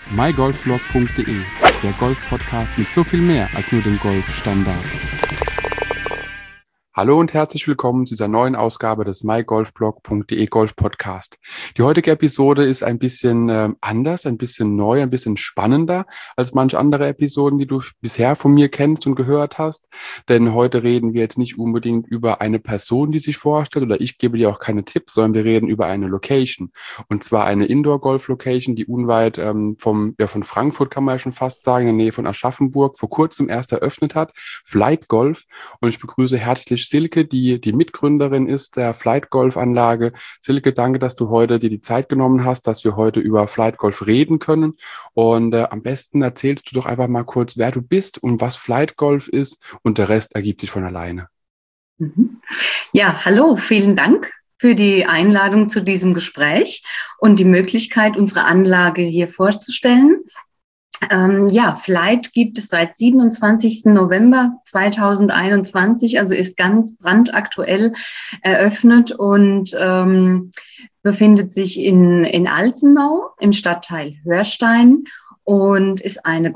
mygolfblog.de, der Golf-Podcast mit so viel mehr als nur dem Golfstandard. Hallo und herzlich willkommen zu dieser neuen Ausgabe des mygolfblog.de Golf Podcast. Die heutige Episode ist ein bisschen anders, ein bisschen neu, ein bisschen spannender als manche andere Episoden, die du bisher von mir kennst und gehört hast. Denn heute reden wir jetzt nicht unbedingt über eine Person, die sich vorstellt, oder ich gebe dir auch keine Tipps, sondern wir reden über eine Location. Und zwar eine Indoor-Golf-Location, die unweit von Frankfurt, kann man ja schon fast sagen, in der Nähe von Aschaffenburg, vor kurzem erst eröffnet hat, Flight Golf. Und ich begrüße herzlich Silke, die Mitgründerin ist der Flight Golf Anlage. Silke, danke, dass du heute dir die Zeit genommen hast, dass wir heute über Flight Golf reden können. Und am besten erzählst du doch einfach mal kurz, wer du bist und was Flight Golf ist, und der Rest ergibt sich von alleine. Ja, hallo, vielen Dank für die Einladung zu diesem Gespräch und die Möglichkeit, unsere Anlage hier vorzustellen. Flight gibt es seit 27. November 2021, also ist ganz brandaktuell eröffnet und befindet sich in Alzenau im Stadtteil Hörstein und ist eine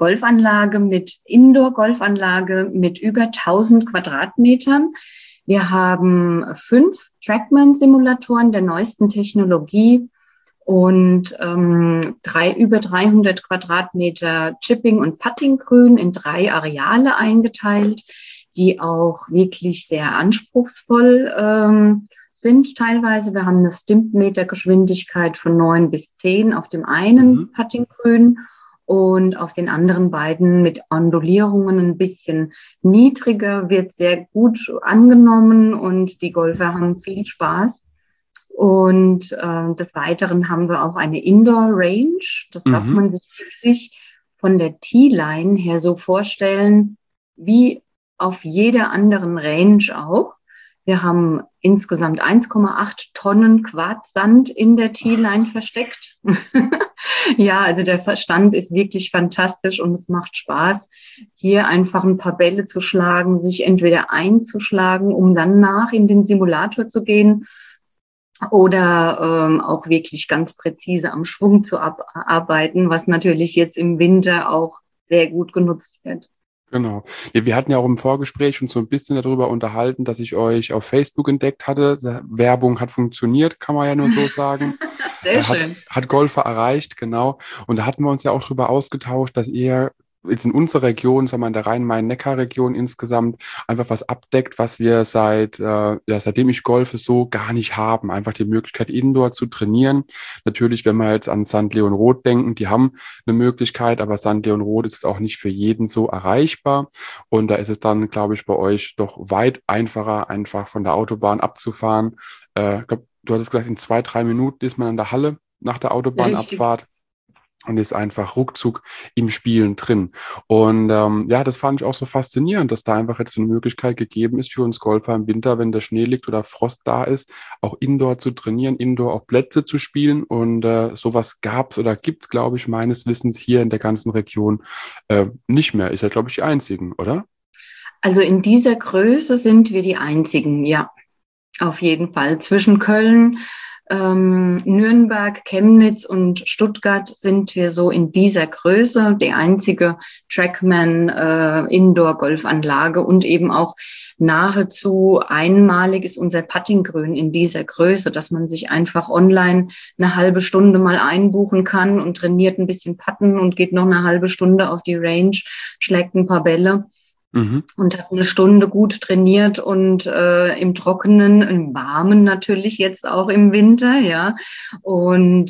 Indoor-Golfanlage mit über 1000 Quadratmetern. Wir haben 5 Trackman-Simulatoren der neuesten Technologie und über 300 Quadratmeter Chipping- und Puttinggrün in 3 Areale eingeteilt, die auch wirklich sehr anspruchsvoll sind teilweise. Wir haben eine Stimpmetergeschwindigkeit von 9 bis 10 auf dem einen Puttinggrün und auf den anderen beiden mit Ondulierungen ein bisschen niedriger, wird sehr gut angenommen und die Golfer haben viel Spaß. Und des Weiteren haben wir auch eine Indoor-Range. Das darf man sich wirklich von der T-Line her so vorstellen, wie auf jeder anderen Range auch. Wir haben insgesamt 1,8 Tonnen Quarzsand in der T-Line versteckt. Ja, also der Verstand ist wirklich fantastisch und es macht Spaß, hier einfach ein paar Bälle zu schlagen, sich entweder einzuschlagen, um dann in den Simulator zu gehen, oder auch wirklich ganz präzise am Schwung zu arbeiten, was natürlich jetzt im Winter auch sehr gut genutzt wird. Genau. Ja, wir hatten ja auch im Vorgespräch schon so ein bisschen darüber unterhalten, dass ich euch auf Facebook entdeckt hatte. Werbung hat funktioniert, kann man ja nur so sagen. Sehr schön. Hat Golfer erreicht, genau. Und da hatten wir uns ja auch darüber ausgetauscht, dass ihr jetzt in unserer Region, sagen wir in der Rhein-Main-Neckar-Region insgesamt, einfach was abdeckt, was wir seitdem ich golfe, so gar nicht haben. Einfach die Möglichkeit, Indoor zu trainieren. Natürlich, wenn wir jetzt an St. Leon Roth denken, die haben eine Möglichkeit, aber St. Leon Roth ist auch nicht für jeden so erreichbar. Und da ist es dann, glaube ich, bei euch doch weit einfacher, einfach von der Autobahn abzufahren. Ich glaube, du hattest gesagt, in 2-3 Minuten ist man an der Halle nach der Autobahnabfahrt. Und ist einfach ruckzuck im Spielen drin. Und das fand ich auch so faszinierend, dass da einfach jetzt eine Möglichkeit gegeben ist für uns Golfer im Winter, wenn der Schnee liegt oder Frost da ist, auch Indoor zu trainieren, Indoor auf Plätze zu spielen. Und sowas gab's oder gibt's, glaube ich, meines Wissens hier in der ganzen Region nicht mehr. Ist ja, glaube ich, die einzigen, oder? Also in dieser Größe sind wir die einzigen, ja, auf jeden Fall. Zwischen Köln, Nürnberg, Chemnitz und Stuttgart sind wir so in dieser Größe, die einzige Trackman Indoor-Golfanlage und eben auch nahezu einmalig ist unser Puttinggrün in dieser Größe, dass man sich einfach online eine halbe Stunde mal einbuchen kann und trainiert ein bisschen Putten und geht noch eine halbe Stunde auf die Range, schlägt ein paar Bälle. Und hat eine Stunde gut trainiert und im Trockenen, im Warmen natürlich jetzt auch im Winter, ja. Und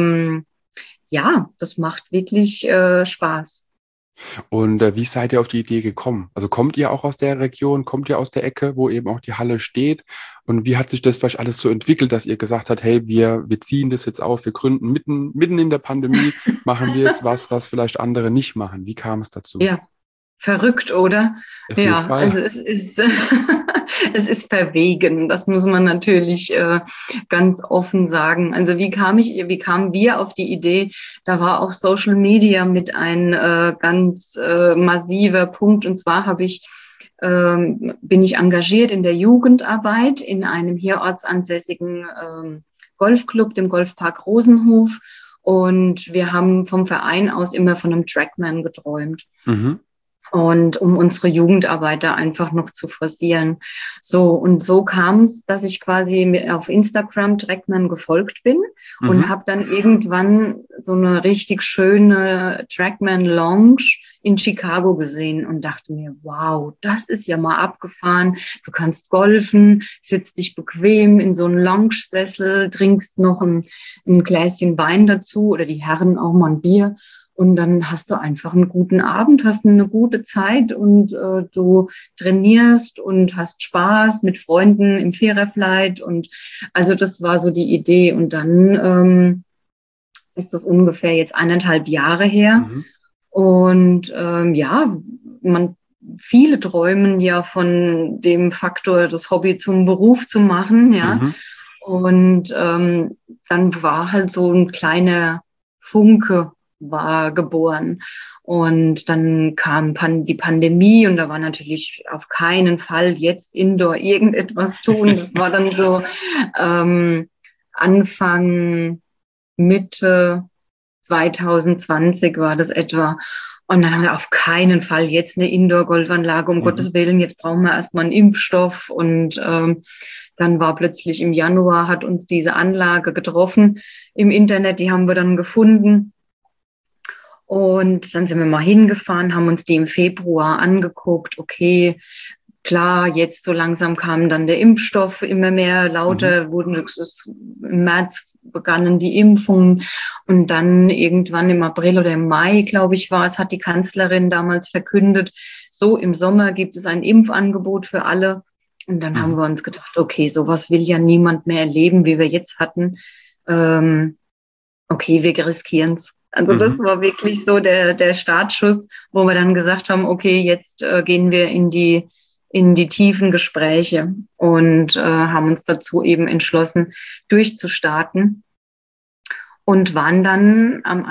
das macht wirklich Spaß. Und wie seid ihr auf die Idee gekommen? Also kommt ihr auch aus der Region, kommt ihr aus der Ecke, wo eben auch die Halle steht? Und wie hat sich das vielleicht alles so entwickelt, dass ihr gesagt habt, hey, wir ziehen das jetzt auf, wir gründen mitten in der Pandemie, machen wir jetzt was vielleicht andere nicht machen? Wie kam es dazu? Ja. Verrückt, oder? Auf jeden Fall. Also es ist, es ist verwegen. Das muss man natürlich ganz offen sagen. Also wie kamen wir auf die Idee? Da war auch Social Media mit ein ganz massiver Punkt. Und zwar bin ich engagiert in der Jugendarbeit in einem hier ortsansässigen Golfclub, dem Golfpark Rosenhof. Und wir haben vom Verein aus immer von einem Trackman geträumt. Mhm. Und um unsere Jugendarbeit da einfach noch zu forcieren. So, und so kam es, dass ich quasi auf Instagram Trackman gefolgt bin und Mhm. habe dann irgendwann so eine richtig schöne Trackman Lounge in Chicago gesehen und dachte mir, wow, das ist ja mal abgefahren. Du kannst golfen, sitzt dich bequem in so einen Lounge-Sessel, trinkst noch ein Gläschen Wein dazu oder die Herren auch mal ein Bier. Und dann hast du einfach einen guten Abend, hast eine gute Zeit und du trainierst und hast Spaß mit Freunden im Viererflight. Und also das war so die Idee. Und dann ist das ungefähr jetzt 1,5 Jahre her. Mhm. Und ja, viele träumen ja von dem Faktor, das Hobby zum Beruf zu machen, ja. Mhm. Und dann war halt so ein kleiner Funke war geboren. Und dann kam die Pandemie und da war natürlich auf keinen Fall jetzt Indoor irgendetwas tun. Das war dann so Anfang, Mitte 2020 war das etwa. Und dann haben wir auf keinen Fall jetzt eine Indoor-Golfanlage, um Mhm. Gottes Willen, jetzt brauchen wir erstmal einen Impfstoff. Und dann war plötzlich im Januar, hat uns diese Anlage getroffen im Internet, die haben wir dann gefunden. Und dann sind wir mal hingefahren, haben uns die im Februar angeguckt. Okay, klar, jetzt so langsam kam dann der Impfstoff immer mehr Mhm. lauter, im März begannen die Impfungen und dann irgendwann im April oder im Mai, glaube ich, war es, hat die Kanzlerin damals verkündet, so im Sommer gibt es ein Impfangebot für alle. Und dann haben Mhm. wir uns gedacht, okay, sowas will ja niemand mehr erleben, wie wir jetzt hatten. Okay, wir riskieren es. Also das Mhm. war wirklich so der Startschuss, wo wir dann gesagt haben, okay, jetzt gehen wir in die tiefen Gespräche und haben uns dazu eben entschlossen, durchzustarten und waren dann am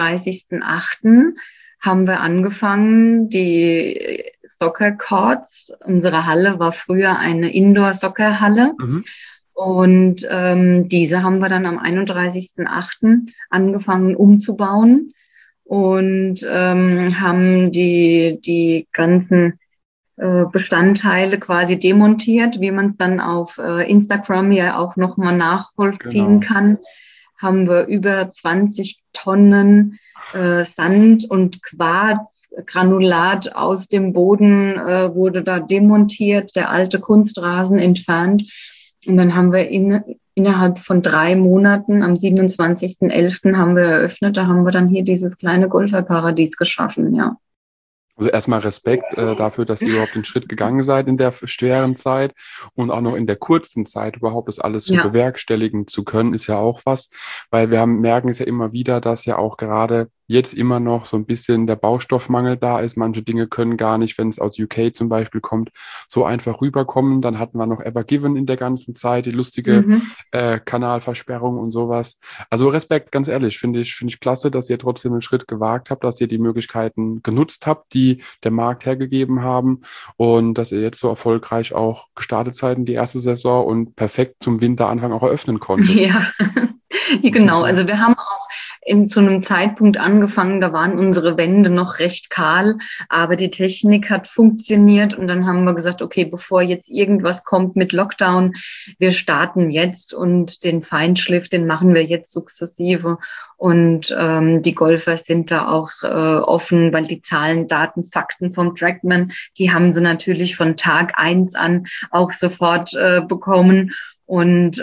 31.08. haben wir angefangen, die Soccer Courts, unsere Halle war früher eine Indoor-Soccer-Halle, Mhm. und diese haben wir dann am 31.08. angefangen umzubauen und haben die ganzen Bestandteile quasi demontiert, wie man es dann auf Instagram ja auch nochmal nachvollziehen Genau. kann. Haben wir über 20 Tonnen Sand und Quarzgranulat aus dem Boden wurde da demontiert, der alte Kunstrasen entfernt. Und dann haben wir innerhalb von 3 Monaten, am 27.11. haben wir eröffnet, da haben wir dann hier dieses kleine Golferparadies geschaffen, ja. Also erstmal Respekt dafür, dass ihr überhaupt den Schritt gegangen seid in der schweren Zeit und auch noch in der kurzen Zeit überhaupt das alles so Ja, bewerkstelligen zu können, ist ja auch was, weil merken es ja immer wieder, dass ja auch gerade jetzt immer noch so ein bisschen der Baustoffmangel da ist. Manche Dinge können gar nicht, wenn es aus UK zum Beispiel kommt, so einfach rüberkommen. Dann hatten wir noch Ever Given in der ganzen Zeit, die lustige mhm. Kanalversperrung und sowas. Also Respekt, ganz ehrlich, finde ich klasse, dass ihr trotzdem einen Schritt gewagt habt, dass ihr die Möglichkeiten genutzt habt, die der Markt hergegeben haben und dass ihr jetzt so erfolgreich auch gestartet seid in die erste Saison und perfekt zum Winteranfang auch eröffnen konntet. Ja, Das muss genau. man. Also wir haben auch zu einem Zeitpunkt angefangen, da waren unsere Wände noch recht kahl, aber die Technik hat funktioniert und dann haben wir gesagt, okay, bevor jetzt irgendwas kommt mit Lockdown, wir starten jetzt und den Feinschliff, den machen wir jetzt sukzessive und die Golfer sind da auch offen, weil die Zahlen, Daten, Fakten vom Trackman, die haben sie natürlich von Tag 1 an auch sofort bekommen und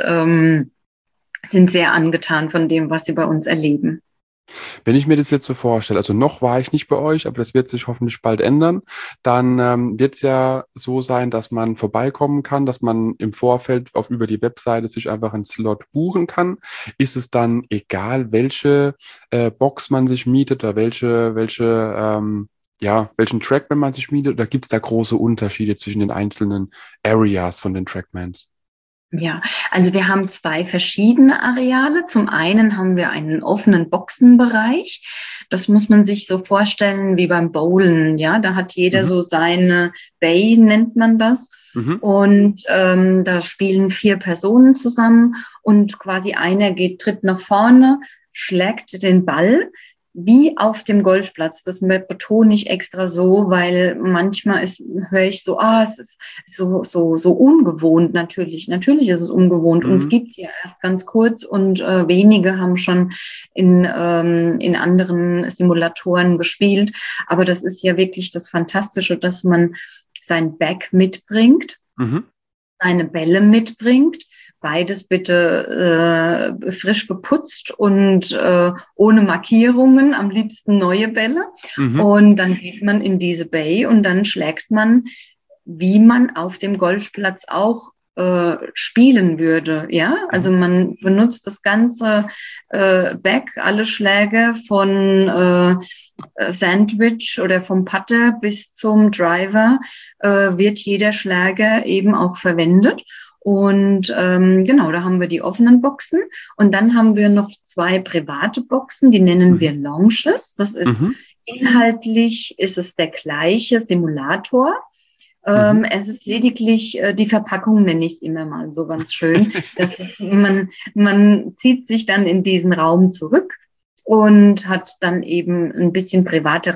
sind sehr angetan von dem, was sie bei uns erleben. Wenn ich mir das jetzt so vorstelle, also noch war ich nicht bei euch, aber das wird sich hoffentlich bald ändern, dann wird es ja so sein, dass man vorbeikommen kann, dass man im Vorfeld über die Webseite sich einfach einen Slot buchen kann. Ist es dann egal, welche Box man sich mietet oder ja, welchen Trackman man sich mietet, oder gibt es da große Unterschiede zwischen den einzelnen Areas von den Trackmans? Ja, also wir haben zwei verschiedene Areale. Zum einen haben wir einen offenen Boxenbereich. Das muss man sich so vorstellen wie beim Bowlen. Ja, da hat jeder Mhm. so seine Bay, nennt man das. Mhm. Und da spielen 4 Personen zusammen und quasi einer tritt nach vorne, schlägt den Ball wie auf dem Golfplatz. Das betone ich extra so, weil manchmal höre ich so, es ist so ungewohnt natürlich. Natürlich ist es ungewohnt. Uns gibt es ja erst ganz kurz und wenige haben schon in anderen Simulatoren gespielt. Aber das ist ja wirklich das Fantastische, dass man sein Bag mitbringt, seine Bälle mitbringt. Beides bitte frisch geputzt und ohne Markierungen, am liebsten neue Bälle. Und dann geht man in diese Bay und dann schlägt man, wie man auf dem Golfplatz auch spielen würde. Ja, also man benutzt das ganze Bag, alle Schläge von Sandwich oder vom Putter bis zum Driver wird jeder Schläger eben auch verwendet. Und genau, da haben wir die offenen Boxen und dann haben wir noch 2 private Boxen, die nennen wir Lounges. Das ist inhaltlich ist es der gleiche Simulator. Es ist lediglich die Verpackung, nenne ich es immer mal so ganz schön. Das ist, man zieht sich dann in diesen Raum zurück und hat dann eben ein bisschen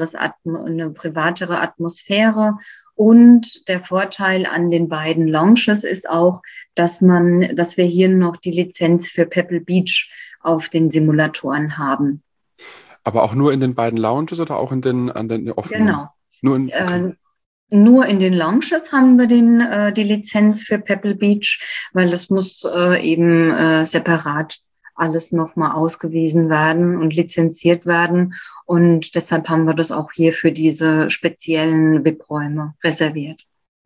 eine privatere Atmosphäre. Und der Vorteil an den beiden Lounges ist auch, dass wir hier noch die Lizenz für Pebble Beach auf den Simulatoren haben. Aber auch nur in den beiden Lounges oder auch an den offenen? Genau. Okay. Nur in den Lounges haben wir die Lizenz für Pebble Beach, weil das muss eben separat alles nochmal ausgewiesen werden und lizenziert werden. Und deshalb haben wir das auch hier für diese speziellen VIP-Räume reserviert.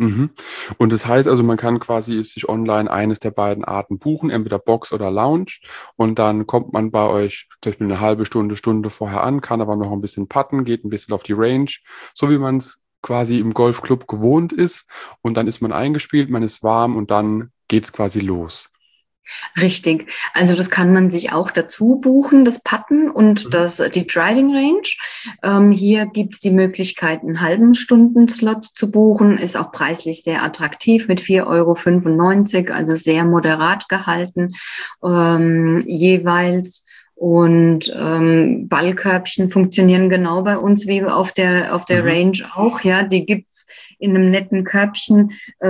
Und das heißt also, man kann quasi sich online eines der beiden Arten buchen, entweder Box oder Lounge. Und dann kommt man bei euch zum Beispiel eine halbe Stunde vorher an, kann aber noch ein bisschen putten, geht ein bisschen auf die Range, so wie man es quasi im Golfclub gewohnt ist. Und dann ist man eingespielt, man ist warm und dann geht es quasi los. Richtig. Also das kann man sich auch dazu buchen, das Putten und die Driving Range. Hier gibt es die Möglichkeit, einen halben Stundenslot zu buchen. Ist auch preislich sehr attraktiv mit 4,95 €, also sehr moderat gehalten jeweils. Und Ballkörbchen funktionieren genau bei uns wie auf der Range auch. Ja, die gibt's in einem netten Körbchen,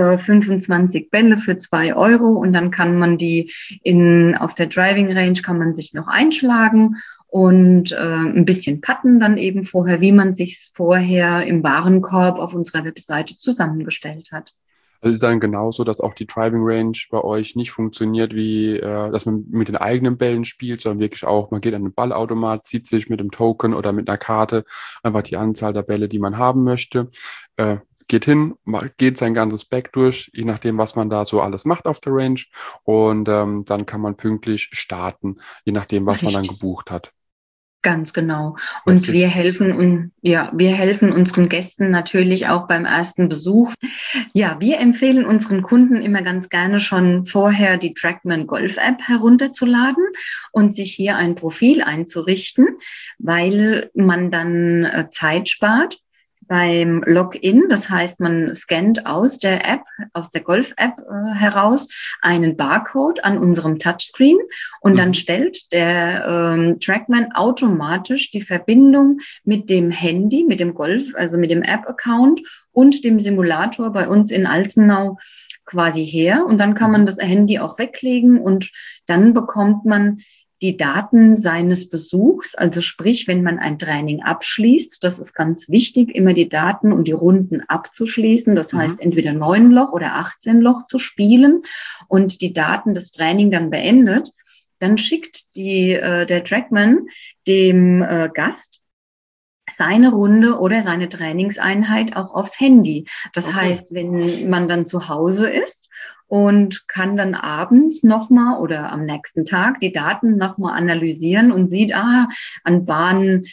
25 Bälle für 2 € und dann kann man die auf der Driving Range kann man sich noch einschlagen und ein bisschen putten dann eben vorher, wie man sich's vorher im Warenkorb auf unserer Webseite zusammengestellt hat. Also ist dann genauso, dass auch die Driving Range bei euch nicht funktioniert, wie dass man mit den eigenen Bällen spielt, sondern wirklich auch, man geht an den Ballautomat, zieht sich mit dem Token oder mit einer Karte einfach die Anzahl der Bälle, die man haben möchte, geht hin, geht sein ganzes Bag durch, je nachdem, was man da so alles macht auf der Range. Und dann kann man pünktlich starten, je nachdem, was man dann gebucht hat. Ganz genau. Und wir helfen unseren Gästen natürlich auch beim ersten Besuch. Ja, wir empfehlen unseren Kunden immer ganz gerne schon vorher die Trackman Golf App herunterzuladen und sich hier ein Profil einzurichten, weil man dann Zeit spart beim Login. Das heißt, man scannt aus der Golf-App heraus einen Barcode an unserem Touchscreen und dann stellt der Trackman automatisch die Verbindung mit dem Handy, mit dem also mit dem App-Account und dem Simulator bei uns in Alzenau quasi her. Und dann kann man das Handy auch weglegen und dann bekommt man die Daten seines Besuchs, also sprich, wenn man ein Training abschließt, das ist ganz wichtig, immer die Daten und die Runden abzuschließen. Das heißt, entweder 9 Loch oder 18 Loch zu spielen und die Daten des Trainings dann beendet, dann schickt der Trackman dem Gast seine Runde oder seine Trainingseinheit auch aufs Handy. Das heißt, wenn man dann zu Hause ist und kann dann abends nochmal oder am nächsten Tag die Daten nochmal analysieren und sieht, an Bahn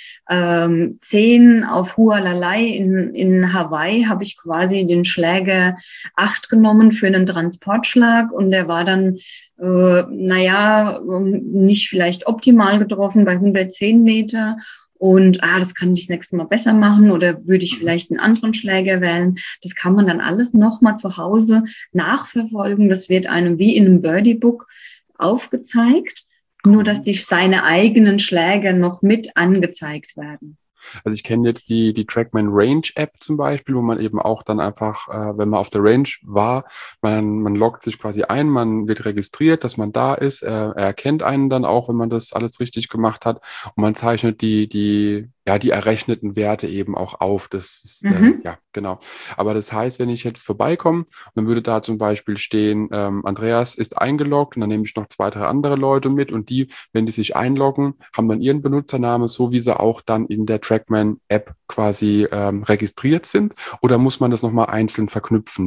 10 auf Hualalai in Hawaii habe ich quasi den Schläger 8 genommen für einen Transportschlag und der war dann nicht vielleicht optimal getroffen bei 110 Meter. Und das kann ich das nächste Mal besser machen oder würde ich vielleicht einen anderen Schläger wählen. Das kann man dann alles nochmal zu Hause nachverfolgen. Das wird einem wie in einem Birdie-Book aufgezeigt. Nur, dass seine eigenen Schläge noch mit angezeigt werden. Also ich kenne jetzt die Trackman Range App zum Beispiel, wo man eben auch dann einfach, wenn man auf der Range war, man loggt sich quasi ein, man wird registriert, dass man da ist, er erkennt einen dann auch, wenn man das alles richtig gemacht hat und man zeichnet die errechneten Werte eben auch auf. Das ist, ja, genau. Aber das heißt, wenn ich jetzt vorbeikomme, dann würde da zum Beispiel stehen, Andreas ist eingeloggt und dann nehme ich noch 2, 3 andere Leute mit und die, wenn die sich einloggen, haben dann ihren Benutzernamen, so wie sie auch dann in der Trackman-App quasi registriert sind? Oder muss man das nochmal einzeln verknüpfen,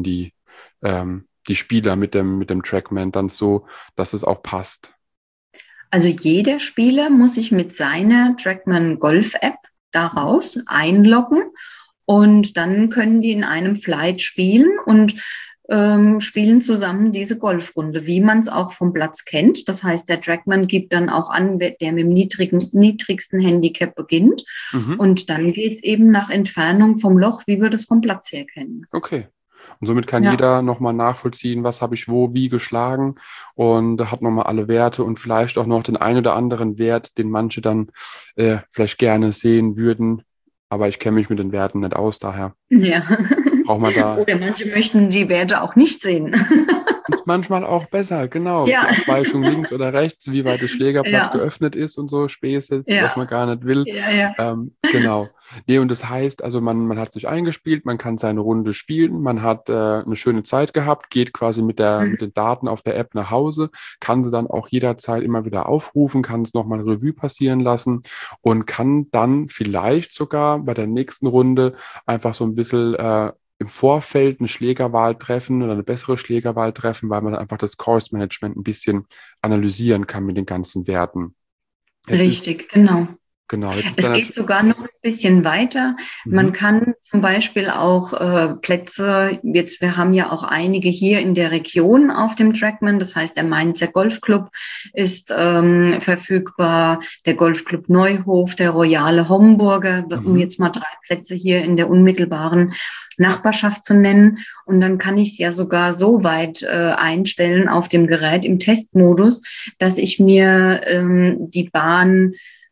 die Spieler mit dem Trackman, dann so, dass es auch passt? Also jeder Spieler muss sich mit seiner Trackman Golf App daraus einloggen und dann können die in einem Flight spielen und spielen zusammen diese Golfrunde, wie man es auch vom Platz kennt. Das heißt, der Trackman gibt dann auch an, der mit dem niedrigsten Handicap beginnt. Mhm. Und dann geht es eben nach Entfernung vom Loch, wie wir das vom Platz her kennen. Okay. Und somit kann Ja. jeder nochmal nachvollziehen, was habe ich wo, wie geschlagen und hat nochmal alle Werte und vielleicht auch noch den ein oder anderen Wert, den manche dann vielleicht gerne sehen würden. Aber ich kenne mich mit den Werten nicht aus, daher Ja. braucht man da. Oder manche möchten die Werte auch nicht sehen. Ist manchmal auch besser, genau. Die Ja, Abweichung links oder rechts, wie weit das Schlägerblatt ja, geöffnet ist und so Späße, was ja, man gar nicht will. ja, ja. Genau. Nee, und das heißt, also man hat sich eingespielt, man kann seine Runde spielen, man hat eine schöne Zeit gehabt, geht quasi mit den Daten auf der App nach Hause, kann sie dann auch jederzeit immer wieder aufrufen, kann es nochmal Revue passieren lassen und kann dann vielleicht sogar bei der nächsten Runde einfach so ein bisschen im Vorfeld eine Schlägerwahl treffen oder eine bessere Schlägerwahl treffen, weil man einfach das Course Management ein bisschen analysieren kann mit den ganzen Werten. Jetzt ist, Richtig, genau. genau, jetzt ist Es dann geht sogar noch ein bisschen weiter. Man mhm, kann zum Beispiel auch Plätze, jetzt wir haben ja auch einige hier in der Region auf dem Trackman, das heißt der Mainzer Golfclub ist verfügbar, der Golfclub Neuhof, der Royale Homburger, um mhm, jetzt mal 3 Plätze hier in der unmittelbaren Nachbarschaft zu nennen. Und dann kann ich es ja sogar so weit einstellen auf dem Gerät im Testmodus, dass ich mir die Bahn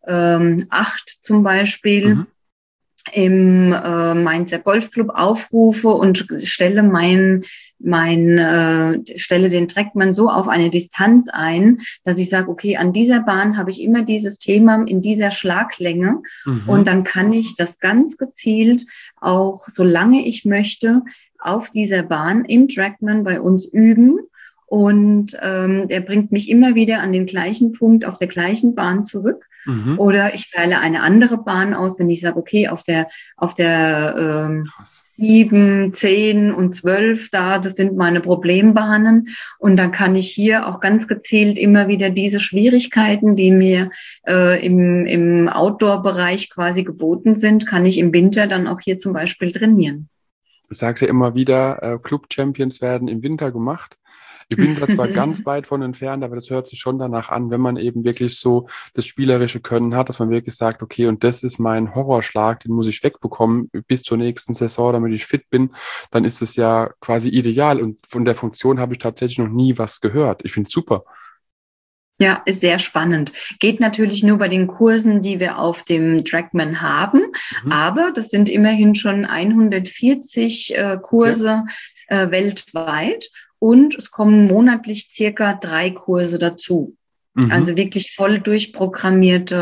8 zum mhm, Beispiel im Mainzer Golfclub aufrufe und stelle den Trackman so auf eine Distanz ein, dass ich sage, okay, an dieser Bahn habe ich immer dieses Thema in dieser Schlaglänge mhm, und dann kann ich das ganz gezielt auch, solange ich möchte, auf dieser Bahn im Trackman bei uns üben. Und der bringt mich immer wieder an den gleichen Punkt auf der gleichen Bahn zurück. mhm. Oder ich wähle eine andere Bahn aus, wenn ich sage, okay, auf der Krass. 7, 10 und 12 da, das sind meine Problembahnen. Und dann kann ich hier auch ganz gezielt immer wieder diese Schwierigkeiten, die mir im Outdoor-Bereich quasi geboten sind, kann ich im Winter dann auch hier zum Beispiel trainieren. Ich sage es ja immer wieder, Club-Champions werden im Winter gemacht. Ich bin da zwar ganz weit von entfernt, aber das hört sich schon danach an, wenn man eben wirklich so das spielerische Können hat, dass man wirklich sagt, okay, und das ist mein Horrorschlag, den muss ich wegbekommen bis zur nächsten Saison, damit ich fit bin, dann ist es ja quasi ideal. Und von der Funktion habe ich tatsächlich noch nie was gehört. Ich finde es super. Ja, ist sehr spannend. Geht natürlich nur bei den Kursen, die wir auf dem Trackman haben, Mhm. aber das sind immerhin schon 140 Okay. Kurse weltweit und es kommen monatlich circa 3 Kurse dazu. Mhm. Also wirklich voll durchprogrammierte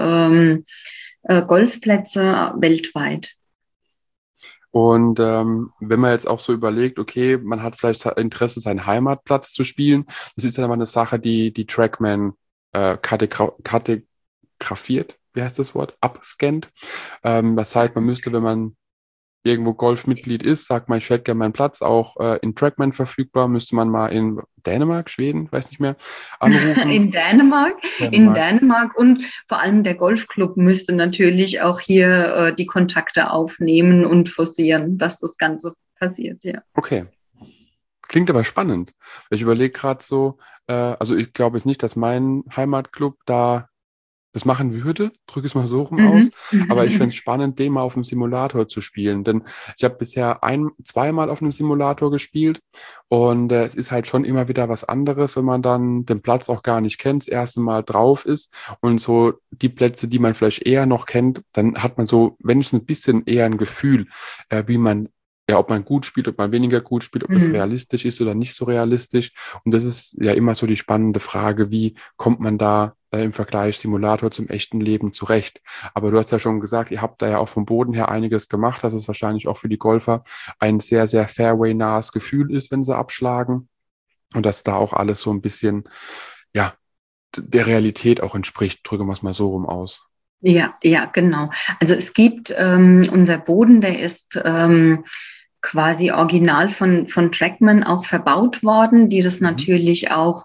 Golfplätze weltweit. Und wenn man jetzt auch so überlegt, okay, man hat vielleicht Interesse, seinen Heimatplatz zu spielen, das ist dann aber eine Sache, die Trackman kartografiert, wie heißt das Wort? Abscannt. Das heißt, man müsste, wenn man irgendwo Golfmitglied ist, sagt man, ich hätte gerne meinen Platz, auch in Trackman verfügbar, müsste man mal in Dänemark, Schweden, weiß nicht mehr, anrufen. In Dänemark. Dänemark und vor allem der Golfclub müsste natürlich auch hier die Kontakte aufnehmen und forcieren, dass das Ganze passiert, ja. Okay. Klingt aber spannend. Ich überlege gerade so, also ich glaube jetzt nicht, dass mein Heimatclub da das machen würde, drücke es mal so rum aus. Mhm. Aber ich fände es Mhm. spannend, den mal auf dem Simulator zu spielen. Denn ich habe bisher zweimal auf einem Simulator gespielt und es ist halt schon immer wieder was anderes, wenn man dann den Platz auch gar nicht kennt, das erste Mal drauf ist und so die Plätze, die man vielleicht eher noch kennt, dann hat man so wenigstens ein bisschen eher ein Gefühl, wie man ja, ob man gut spielt, ob man weniger gut spielt, ob das Mhm. realistisch ist oder nicht so realistisch. Und das ist ja immer so die spannende Frage, wie kommt man da im Vergleich Simulator zum echten Leben zurecht? Aber du hast ja schon gesagt, ihr habt da ja auch vom Boden her einiges gemacht, dass es wahrscheinlich auch für die Golfer ein sehr, sehr Fairway-nahes Gefühl ist, wenn sie abschlagen. Und dass da auch alles so ein bisschen, ja, der Realität auch entspricht. Drücken wir es mal so rum aus. Ja, ja, genau. Also es gibt unser Boden, der ist quasi original von Trackman auch verbaut worden, die das Mhm. natürlich auch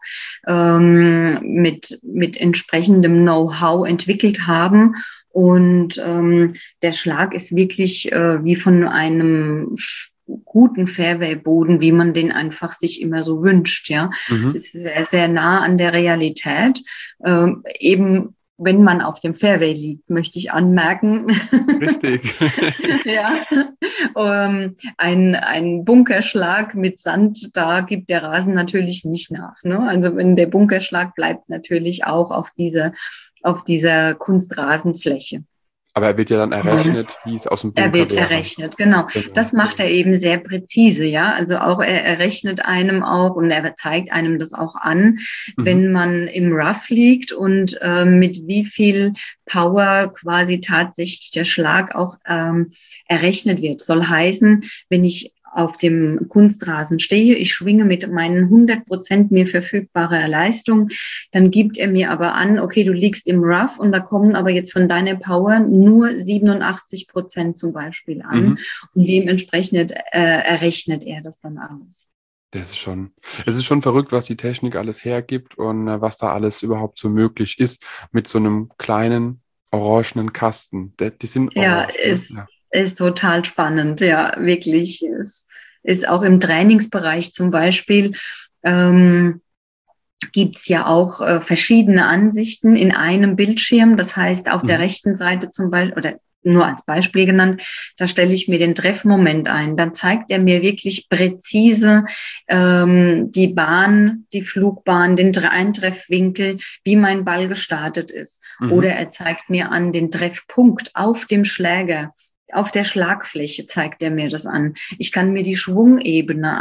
mit entsprechendem Know-how entwickelt haben. Und der Schlag ist wirklich wie von einem guten Fairway-Boden, wie man den einfach sich immer so wünscht. Ja, Mhm. ist sehr, sehr nah an der Realität. Eben wenn man auf dem Fairway liegt, möchte ich anmerken. Richtig. Ja, ein Bunkerschlag mit Sand, da gibt der Rasen natürlich nicht nach. Ne? Also wenn der Bunkerschlag bleibt natürlich auch auf dieser Kunstrasenfläche. Aber er wird ja dann Mhm. errechnet, wie es aus dem Er Bunker wird wäre. errechnet, genau. Das Genau. macht er eben sehr präzise, ja. Also auch er errechnet einem auch und er zeigt einem das auch an, Mhm. wenn man im Rough liegt und mit wie viel Power quasi tatsächlich der Schlag auch errechnet wird. Soll heißen, wenn ich auf dem Kunstrasen stehe, ich schwinge mit meinen 100% mir verfügbarer Leistung, dann gibt er mir aber an, okay, du liegst im Rough und da kommen aber jetzt von deiner Power nur 87% zum Beispiel an Mhm. und dementsprechend errechnet er das dann alles. Es ist schon verrückt, was die Technik alles hergibt und was da alles überhaupt so möglich ist mit so einem kleinen orangenen Kasten. Die sind Ja, orange, ne? Ja. ist total spannend, ja, wirklich. Es ist auch im Trainingsbereich zum Beispiel. Ähm, gibt es ja auch verschiedene Ansichten in einem Bildschirm. Das heißt, auf der Mhm. rechten Seite zum Beispiel, oder nur als Beispiel genannt, da stelle ich mir den Treffmoment ein. Dann zeigt er mir wirklich präzise die Bahn, die Flugbahn, den Eintreffwinkel, wie mein Ball gestartet ist. Mhm. Oder er zeigt mir an den Treffpunkt auf dem Schläger. Auf der Schlagfläche zeigt er mir das an. Ich kann mir die Schwungebene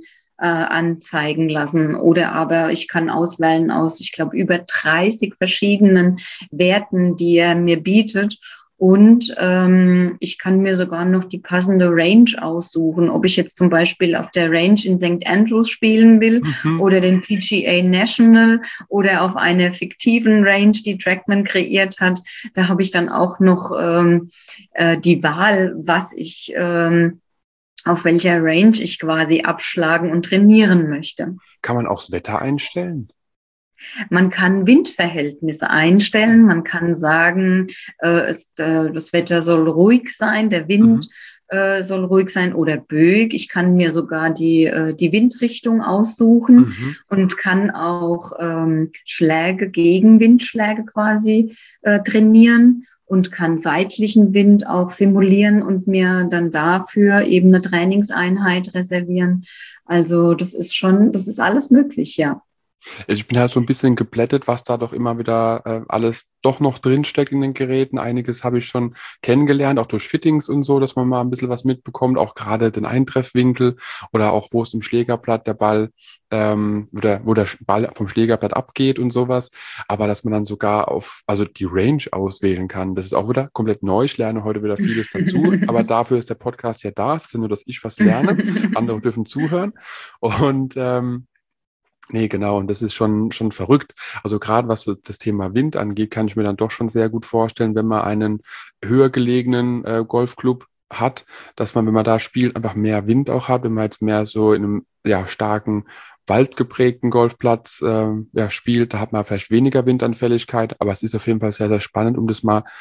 anzeigen lassen. Oder aber ich kann auswählen aus, ich glaube, über 30 verschiedenen Werten, die er mir bietet. Und ich kann mir sogar noch die passende Range aussuchen, ob ich jetzt zum Beispiel auf der Range in St. Andrews spielen will Mhm. oder den PGA National oder auf einer fiktiven Range, die Trackman kreiert hat. Da habe ich dann auch noch die Wahl, was ich auf welcher Range ich quasi abschlagen und trainieren möchte. Kann man auch das Wetter einstellen? Man kann Windverhältnisse einstellen, man kann sagen, das Wetter soll ruhig sein, der Wind Mhm. soll ruhig sein oder böig. Ich kann mir sogar die Windrichtung aussuchen Mhm. und kann auch Schläge gegen Windschläge quasi trainieren und kann seitlichen Wind auch simulieren und mir dann dafür eben eine Trainingseinheit reservieren. Also das ist alles möglich, ja. Also ich bin halt so ein bisschen geblättet, was da doch immer wieder alles doch noch drinsteckt in den Geräten. Einiges habe ich schon kennengelernt, auch durch Fittings und so, dass man mal ein bisschen was mitbekommt, auch gerade den Eintreffwinkel oder auch wo es im Schlägerblatt der Ball oder wo der Ball vom Schlägerblatt abgeht und sowas. Aber dass man dann sogar also die Range auswählen kann, das ist auch wieder komplett neu. Ich lerne heute wieder vieles dazu, aber dafür ist der Podcast ja da. Es ist ja nur, dass ich was lerne. Andere dürfen zuhören. Und nee, genau, und das ist schon verrückt. Also gerade was so das Thema Wind angeht, kann ich mir dann doch schon sehr gut vorstellen, wenn man einen höher gelegenen Golfclub hat, dass man, wenn man da spielt, einfach mehr Wind auch hat, wenn man jetzt mehr so in einem ja, starken waldgeprägten Golfplatz ja, spielt, da hat man vielleicht weniger Windanfälligkeit, aber es ist auf jeden Fall sehr, sehr spannend, um das mal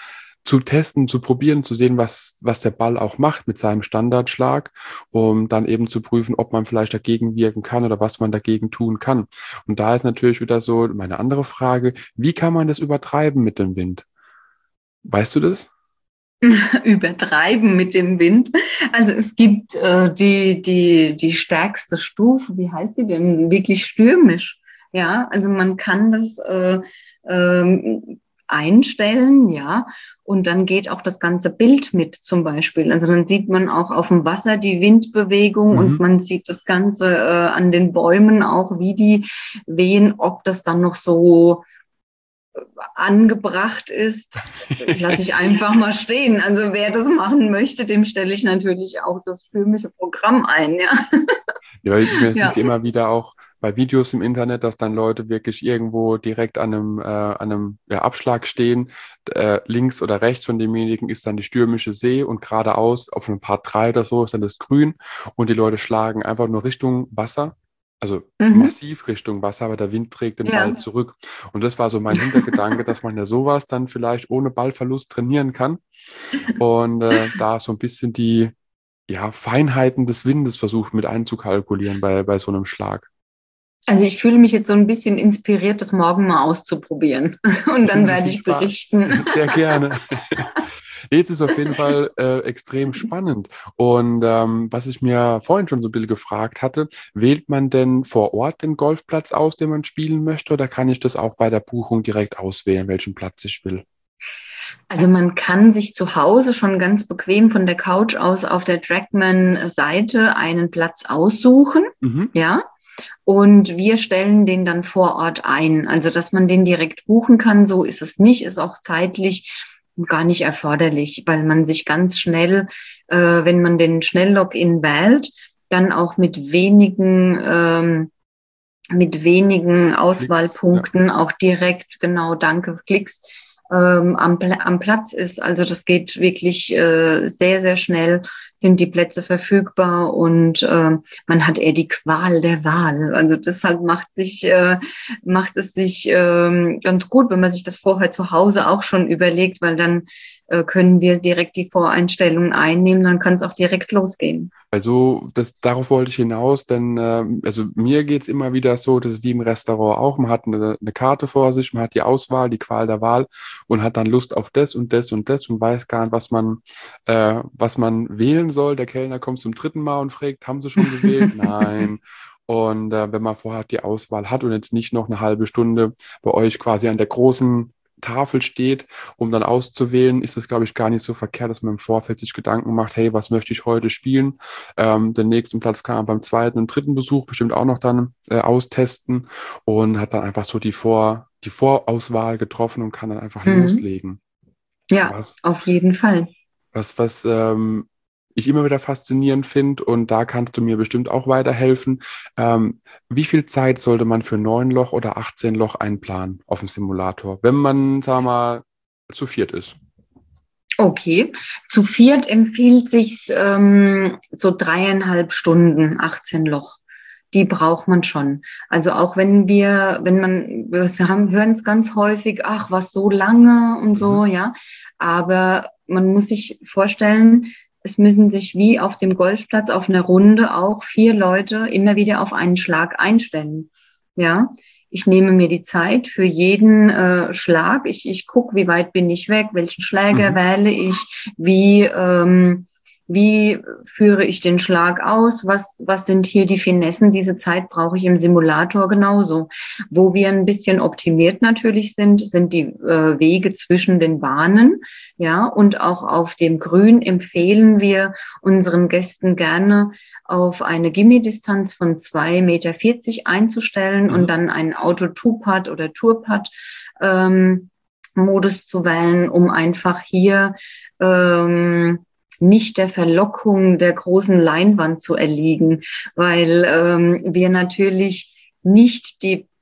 zu testen, zu probieren, zu sehen, was der Ball auch macht mit seinem Standardschlag, um dann eben zu prüfen, ob man vielleicht dagegen wirken kann oder was man dagegen tun kann. Und da ist natürlich wieder so meine andere Frage, wie kann man das übertreiben mit dem Wind? Weißt du das? Übertreiben mit dem Wind. Also es gibt die stärkste Stufe, wie heißt die denn? Wirklich stürmisch. Ja, also man kann das einstellen, ja, und dann geht auch das ganze Bild mit zum Beispiel. Also dann sieht man auch auf dem Wasser die Windbewegung und Mhm. man sieht das Ganze an den Bäumen auch, wie die wehen, ob das dann noch so angebracht ist, lasse ich einfach mal stehen. Also wer das machen möchte, dem stelle ich natürlich auch das stürmische Programm ein, ja. Ja, weil ich mir sieht Ja. immer wieder auch bei Videos im Internet, dass dann Leute wirklich irgendwo direkt an einem ja, Abschlag stehen. Links oder rechts von demjenigen ist dann die stürmische See und geradeaus auf einem Part 3 oder so ist dann das Grün und die Leute schlagen einfach nur Richtung Wasser, also Mhm. massiv Richtung Wasser, aber der Wind trägt den Ball Ja. zurück. Und das war so mein Hintergedanke, dass man ja sowas dann vielleicht ohne Ballverlust trainieren kann und da so ein bisschen die ja, Feinheiten des Windes versucht mit einzukalkulieren bei so einem Schlag. Also ich fühle mich jetzt so ein bisschen inspiriert, das morgen mal auszuprobieren. Und Ich dann wünsche dir werde viel ich Spaß. berichten. Sehr gerne. Nee, es ist auf jeden Fall extrem spannend. Und was ich mir vorhin schon so ein bisschen gefragt hatte, wählt man denn vor Ort den Golfplatz aus, den man spielen möchte, oder kann ich das auch bei der Buchung direkt auswählen, welchen Platz ich will? Also man kann sich zu Hause schon ganz bequem von der Couch aus auf der Trackman-Seite einen Platz aussuchen. Mhm. Ja. Und wir stellen den dann vor Ort ein. Also, dass man den direkt buchen kann, so ist es nicht, ist auch zeitlich gar nicht erforderlich, weil man sich ganz schnell, wenn man den Schnell-Login wählt, dann auch mit wenigen Klicks, ja. Auswahlpunkten auch direkt, genau, danke, Klicks, am Platz ist. Also das geht wirklich sehr, sehr schnell, sind die Plätze verfügbar und man hat eher die Qual der Wahl. Also deshalb macht es sich ganz gut, wenn man sich das vorher zu Hause auch schon überlegt, weil dann können wir direkt die Voreinstellungen einnehmen, dann kann es auch direkt losgehen. Also darauf wollte ich hinaus, denn also mir geht es immer wieder so, das ist wie im Restaurant auch, man hat eine Karte vor sich, man hat die Auswahl, die Qual der Wahl und hat dann Lust auf das und das und das und weiß gar nicht, was man wählen soll. Der Kellner kommt zum dritten Mal und fragt, haben Sie schon gewählt? Nein. Und wenn man vorher die Auswahl hat und jetzt nicht noch eine halbe Stunde bei euch quasi an der großen Tafel steht, um dann auszuwählen, ist es, glaube ich, gar nicht so verkehrt, dass man im Vorfeld sich Gedanken macht, hey, was möchte ich heute spielen? Den nächsten Platz kann man beim zweiten und dritten Besuch bestimmt auch noch dann austesten und hat dann einfach so die Vorauswahl getroffen und kann dann einfach Mhm. loslegen. Ja, Was, auf jeden Fall. was ich immer wieder faszinierend finde und da kannst du mir bestimmt auch weiterhelfen. Wie viel Zeit sollte man für 9 Loch oder 18 Loch einplanen auf dem Simulator, wenn man, sagen wir mal, zu viert ist? Okay, zu viert empfiehlt sich so 3,5 Stunden, 18 Loch. Die braucht man schon. Also auch hören es ganz häufig, ach, was so lange und Mhm. so, ja. Aber man muss sich vorstellen, es müssen sich wie auf dem Golfplatz auf einer Runde auch 4 Leute immer wieder auf einen Schlag einstellen. Ja, ich nehme mir die Zeit für jeden Schlag. Ich gucke, wie weit bin ich weg, welchen Schläger Mhm. wähle ich, wie führe ich den Schlag aus, was sind hier die Finessen. Diese Zeit brauche ich im Simulator genauso. Wo wir ein bisschen optimiert natürlich sind die Wege zwischen den Bahnen. Ja, und auch auf dem Grün empfehlen wir unseren Gästen gerne, auf eine Gimme-Distanz von 2,40 Meter einzustellen und Mhm. dann einen Auto-Two-Putt oder Tour-Putt Modus zu wählen, um einfach hier nicht der Verlockung der großen Leinwand zu erliegen, weil wir natürlich nicht die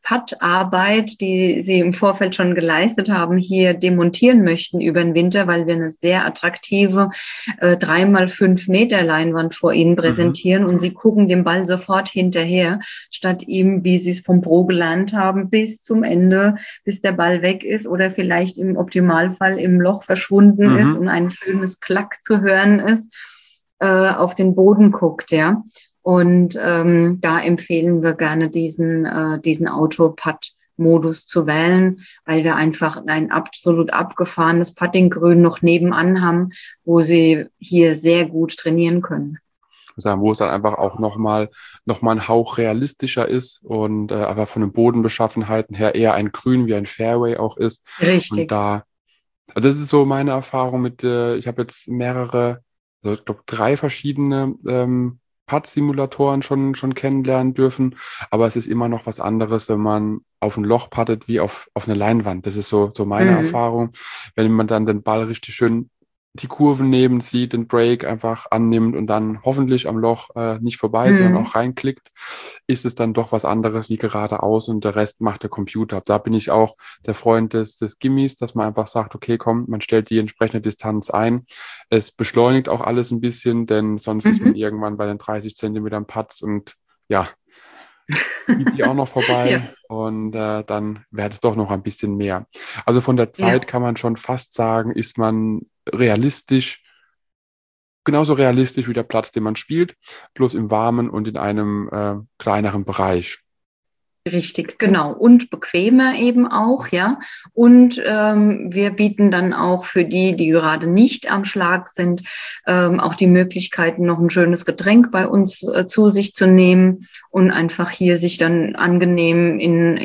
Puttarbeit, die Sie im Vorfeld schon geleistet haben, hier demontieren möchten über den Winter, weil wir eine sehr attraktive 3x5 Meter Leinwand vor Ihnen Mhm. präsentieren und Sie gucken dem Ball sofort hinterher, statt ihm, wie Sie es vom Pro gelernt haben, bis zum Ende, bis der Ball weg ist oder vielleicht im Optimalfall im Loch verschwunden ist Mhm. und ein schönes Klack zu hören ist, auf den Boden guckt, ja. Und da empfehlen wir gerne diesen Auto-Putt-Modus zu wählen, weil wir einfach ein absolut abgefahrenes Puttinggrün noch nebenan haben, wo Sie hier sehr gut trainieren können. Sagen, wo es dann einfach auch noch mal ein Hauch realistischer ist und aber von den Bodenbeschaffenheiten her eher ein Grün wie ein Fairway auch ist. Und Richtig. da, also das ist so meine Erfahrung ich habe jetzt also ich glaube 3 verschiedene Putt-Simulatoren schon kennenlernen dürfen, aber es ist immer noch was anderes, wenn man auf ein Loch puttet wie auf eine Leinwand. Das ist so meine Mhm. Erfahrung. Wenn man dann den Ball richtig schön die Kurven nehmen, sieht, den Break einfach annimmt und dann hoffentlich am Loch nicht vorbei, sondern Mhm. auch reinklickt, ist es dann doch was anderes wie geradeaus und der Rest macht der Computer. Da bin ich auch der Freund des Gimmis, dass man einfach sagt, okay, komm, man stellt die entsprechende Distanz ein. Es beschleunigt auch alles ein bisschen, denn sonst ist man Mhm. irgendwann bei den 30 Zentimetern Putts und ja, zieht die auch noch Ja, vorbei und dann wäre es doch noch ein bisschen mehr. Also von der Zeit ja. kann man schon fast sagen, ist man realistisch, genauso realistisch wie der Platz, den man spielt, bloß im Warmen und in einem kleineren Bereich. Richtig, genau. Und bequemer eben auch, ja. Und wir bieten dann auch für die, die gerade nicht am Schlag sind, auch die Möglichkeiten, noch ein schönes Getränk bei uns zu sich zu nehmen und einfach hier sich dann angenehm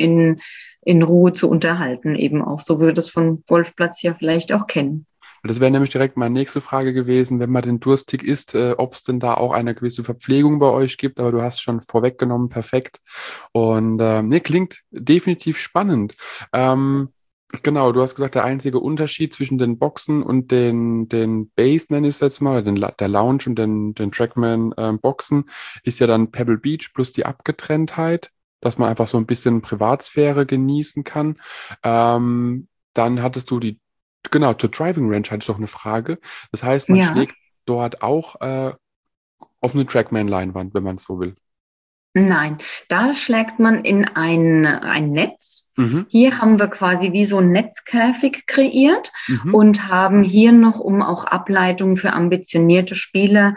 in Ruhe zu unterhalten, eben auch, so wie wir das von Golfplatz ja vielleicht auch kennen. Das wäre nämlich direkt meine nächste Frage gewesen, wenn man den durstig isst, ob es denn da auch eine gewisse Verpflegung bei euch gibt, aber du hast schon vorweggenommen, perfekt. Und nee, klingt definitiv spannend. Ähm, genau, du hast gesagt, der einzige Unterschied zwischen den Boxen und den Base, nenne ich es jetzt mal, oder der Lounge und den Trackman Boxen, ist ja dann Pebble Beach plus die Abgetrenntheit, dass man einfach so ein bisschen Privatsphäre genießen kann. Dann hattest du genau, zur Driving Range hatte ich noch eine Frage. Das heißt, man Ja. schlägt dort auch auf eine Trackman-Leinwand, wenn man es so will. Nein, da schlägt man in ein Netz. Mhm, Hier haben wir quasi wie so ein Netzkäfig kreiert mhm, und haben hier noch, um auch Ableitungen für ambitionierte Spieler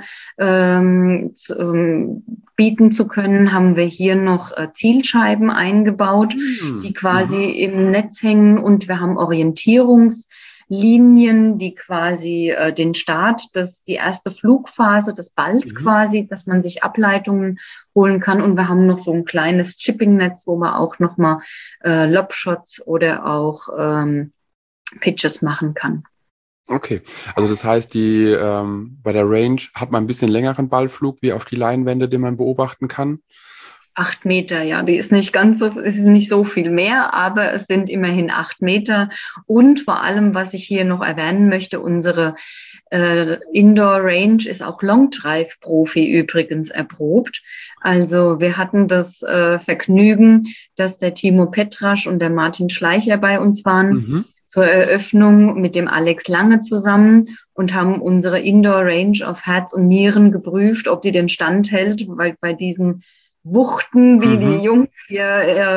bieten zu können, haben wir hier noch Zielscheiben eingebaut, die mhm, quasi mhm, im Netz hängen und wir haben Orientierungslinien, die quasi den Start, die erste Flugphase des Balls mhm. quasi, dass man sich Ableitungen holen kann. Und wir haben noch so ein kleines Chipping-Netz, wo man auch nochmal Lobshots oder auch Pitches machen kann. Okay, also das heißt, bei der Range hat man ein bisschen längeren Ballflug wie auf die Leinwände, den man beobachten kann. 8 Meter, ja, die ist nicht ganz so, ist nicht so viel mehr, aber es sind immerhin 8 Meter. Und vor allem, was ich hier noch erwähnen möchte, unsere Indoor Range ist auch Long Drive Profi übrigens erprobt. Also wir hatten das Vergnügen, dass der Timo Petrasch und der Martin Schleicher bei uns waren Mhm, zur Eröffnung mit dem Alex Lange zusammen und haben unsere Indoor Range auf Herz und Nieren geprüft, ob die den Stand hält, weil bei diesen Wuchten, wie die mhm. Jungs hier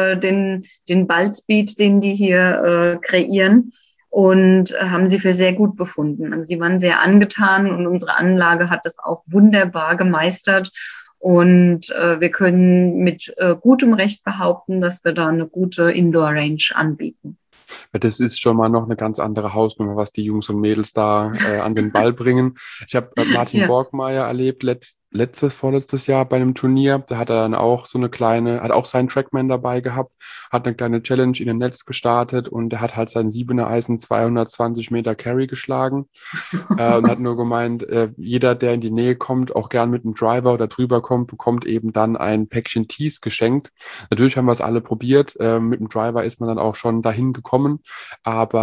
den Ballspeed, den die hier kreieren, und haben sie für sehr gut befunden. Also die waren sehr angetan und unsere Anlage hat das auch wunderbar gemeistert. Und wir können mit gutem Recht behaupten, dass wir da eine gute Indoor-Range anbieten. Weil das ist schon mal noch eine ganz andere Hausnummer, was die Jungs und Mädels da an den Ball bringen. Ich habe Martin Ja. Borgmeier erlebt, vorletztes Jahr bei einem Turnier. Da hat er dann auch hat auch seinen Trackman dabei gehabt, hat eine kleine Challenge in den Netz gestartet und er hat halt sein 7er Eisen 220 Meter Carry geschlagen und hat nur gemeint, jeder, der in die Nähe kommt, auch gern mit einem Driver oder drüber kommt, bekommt eben dann ein Päckchen Tees geschenkt. Natürlich haben wir es alle probiert. Mit dem Driver ist man dann auch schon dahin gekommen.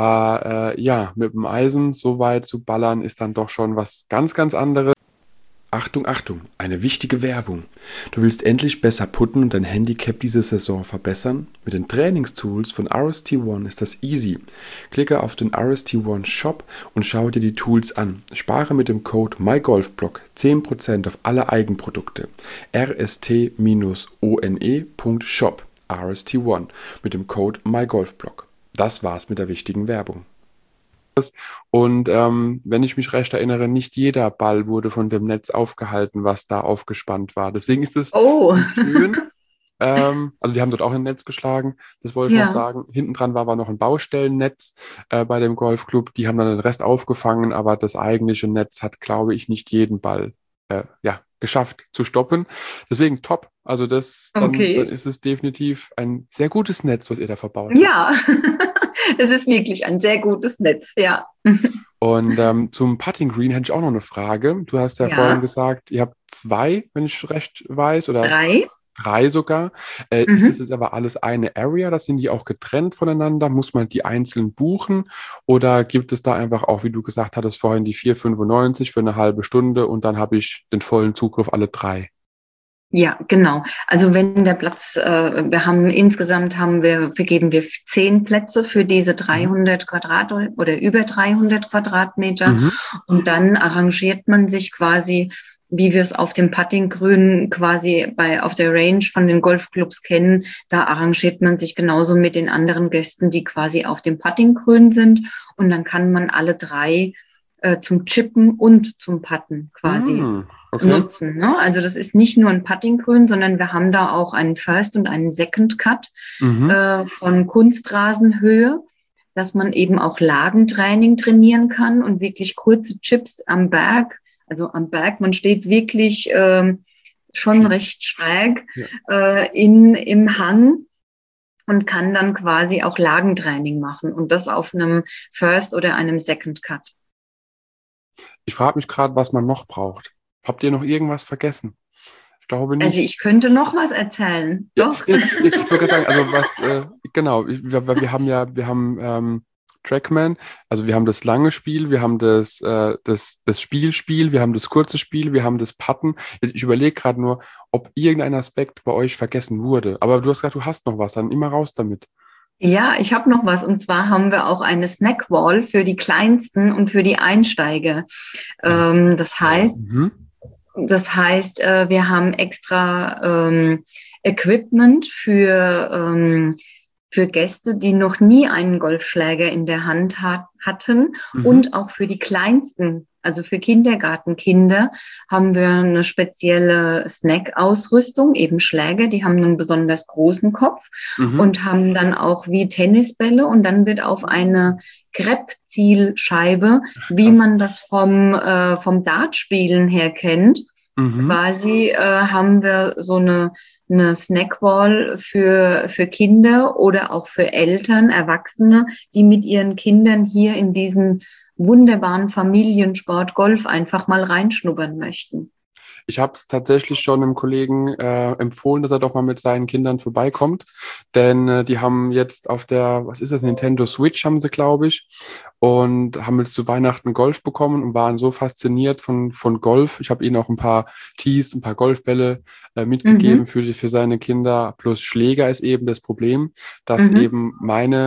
Aber ja, mit dem Eisen so weit zu ballern, ist dann doch schon was ganz, ganz anderes. Achtung, Achtung, eine wichtige Werbung. Du willst endlich besser putten und dein Handicap diese Saison verbessern? Mit den Trainingstools von RST One ist das easy. Klicke auf den RST One Shop und schau dir die Tools an. Spare mit dem Code MyGolfBlog 10% auf alle Eigenprodukte. rst-one.shop RST One mit dem Code MyGolfBlog. Das war's mit der wichtigen Werbung. Und wenn ich mich recht erinnere, nicht jeder Ball wurde von dem Netz aufgehalten, was da aufgespannt war. Deswegen ist es schön. Also wir haben dort auch ein Netz geschlagen, das wollte ich noch sagen. Hinten dran war aber noch ein Baustellennetz bei dem Golfclub. Die haben dann den Rest aufgefangen, aber das eigentliche Netz hat, glaube ich, nicht jeden Ball geschafft zu stoppen. Deswegen top. Also dann ist es definitiv ein sehr gutes Netz, was ihr da verbaut habt. Ja, es ist wirklich ein sehr gutes Netz, ja. Und zum Putting Green hätte ich auch noch eine Frage. Du hast ja vorhin gesagt, ihr habt 2, wenn ich recht weiß, oder 3 sogar. Ist es jetzt aber alles eine Area? Das sind die auch getrennt voneinander? Muss man die einzeln buchen? Oder gibt es da einfach auch, wie du gesagt hattest vorhin, die 4,95 für eine halbe Stunde und dann habe ich den vollen Zugriff alle 3? Ja, genau. Also wenn der Platz, vergeben wir 10 Plätze für diese 300 Quadrat oder über 300 Quadratmeter. Und dann arrangiert man sich quasi, wie wir es auf dem Puttinggrün quasi auf der Range von den Golfclubs kennen. Da arrangiert man sich genauso mit den anderen Gästen, die quasi auf dem Puttinggrün sind. Und dann kann man alle 3 zum Chippen und zum Putten quasi nutzen. Ne? Also das ist nicht nur ein Puttinggrün, sondern wir haben da auch einen First und einen Second Cut von Kunstrasenhöhe, dass man eben auch Lagentraining trainieren kann und wirklich kurze Chips am Berg. Also am Berg, man steht wirklich schon recht schräg im Hang und kann dann quasi auch Lagentraining machen und das auf einem First oder einem Second Cut. Ich frage mich gerade, was man noch braucht. Habt ihr noch irgendwas vergessen? Ich glaube nicht. Also ich könnte noch was erzählen. Doch. Ich würde sagen, also wir haben Trackman, also wir haben das lange Spiel, wir haben das Spielspiel, wir haben das kurze Spiel, wir haben das Putten. Ich überlege gerade nur, ob irgendein Aspekt bei euch vergessen wurde. Aber du hast gesagt, du hast noch was, dann immer raus damit. Ja, ich habe noch was. Und zwar haben wir auch eine Snackwall für die Kleinsten und für die Einsteiger. Das heißt, wir haben extra Equipment für Gäste, die noch nie einen Golfschläger in der Hand hatten und auch für die Kleinsten, also für Kindergartenkinder, haben wir eine spezielle Snack-Ausrüstung, eben Schläger, die haben einen besonders großen Kopf und haben dann auch wie Tennisbälle und dann wird auf eine Kreppzielscheibe, wie man das vom Dartspielen her kennt, quasi haben wir so eine Snackwall für Kinder oder auch für Eltern, Erwachsene, die mit ihren Kindern hier in diesen wunderbaren Familiensport Golf einfach mal reinschnuppern möchten. Ich habe es tatsächlich schon einem Kollegen empfohlen, dass er doch mal mit seinen Kindern vorbeikommt, denn die haben jetzt auf der, was ist das, Nintendo Switch haben sie, glaube ich, und haben jetzt zu Weihnachten Golf bekommen und waren so fasziniert von Golf. Ich habe ihnen auch ein paar Tees, ein paar Golfbälle mitgegeben für seine Kinder, plus Schläger ist eben das Problem, dass eben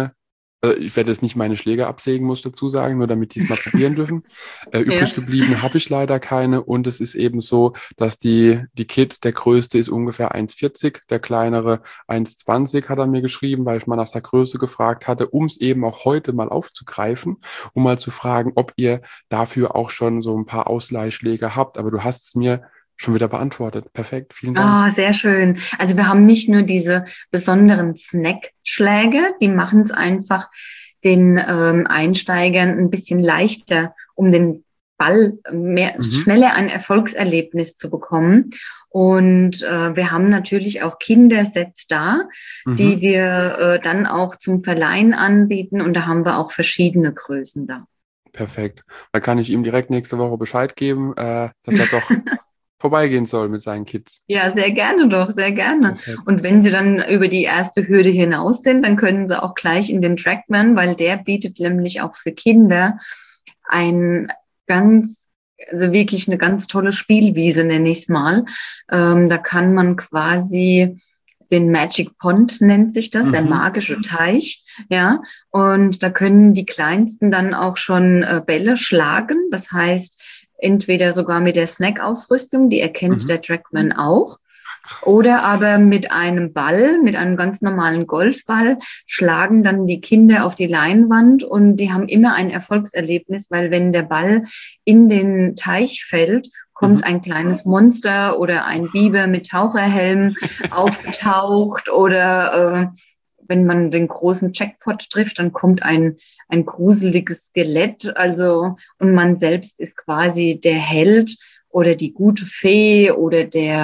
ich werde jetzt nicht meine Schläger absägen, muss ich dazu sagen, nur damit die es mal probieren dürfen. Übrig geblieben habe ich leider keine und es ist eben so, dass die Kids, der größte ist ungefähr 1,40, der kleinere 1,20 hat er mir geschrieben, weil ich mal nach der Größe gefragt hatte, um es eben auch heute mal aufzugreifen, um mal zu fragen, ob ihr dafür auch schon so ein paar Ausleihschläger habt, aber du hast es mir schon wieder beantwortet. Perfekt, vielen Dank. Oh, sehr schön. Also wir haben nicht nur diese besonderen Snack-Schläge, die machen es einfach den Einsteigern ein bisschen leichter, um den Ball schneller ein Erfolgserlebnis zu bekommen. Und wir haben natürlich auch Kindersets da, die wir dann auch zum Verleihen anbieten. Und da haben wir auch verschiedene Größen da. Perfekt. Dann kann ich ihm direkt nächste Woche Bescheid geben, dass er doch vorbeigehen soll mit seinen Kids. Ja, sehr gerne doch, sehr gerne. Perfekt. Und wenn Sie dann über die erste Hürde hinaus sind, dann können Sie auch gleich in den Trackman, weil der bietet nämlich auch für Kinder ein ganz also wirklich eine ganz tolle Spielwiese, nenne ich es mal. Da kann man quasi den Magic Pond nennt sich das, der magische Teich, ja. Und da können die Kleinsten dann auch schon Bälle schlagen. Das heißt, entweder sogar mit der Snack-Ausrüstung, die erkennt der Trackman auch. Oder aber mit einem Ball, mit einem ganz normalen Golfball, schlagen dann die Kinder auf die Leinwand und die haben immer ein Erfolgserlebnis, weil wenn der Ball in den Teich fällt, kommt ein kleines Monster oder ein Biber mit Taucherhelm aufgetaucht oder wenn man den großen Jackpot trifft, dann kommt ein gruseliges Skelett, also und man selbst ist quasi der Held oder die gute Fee oder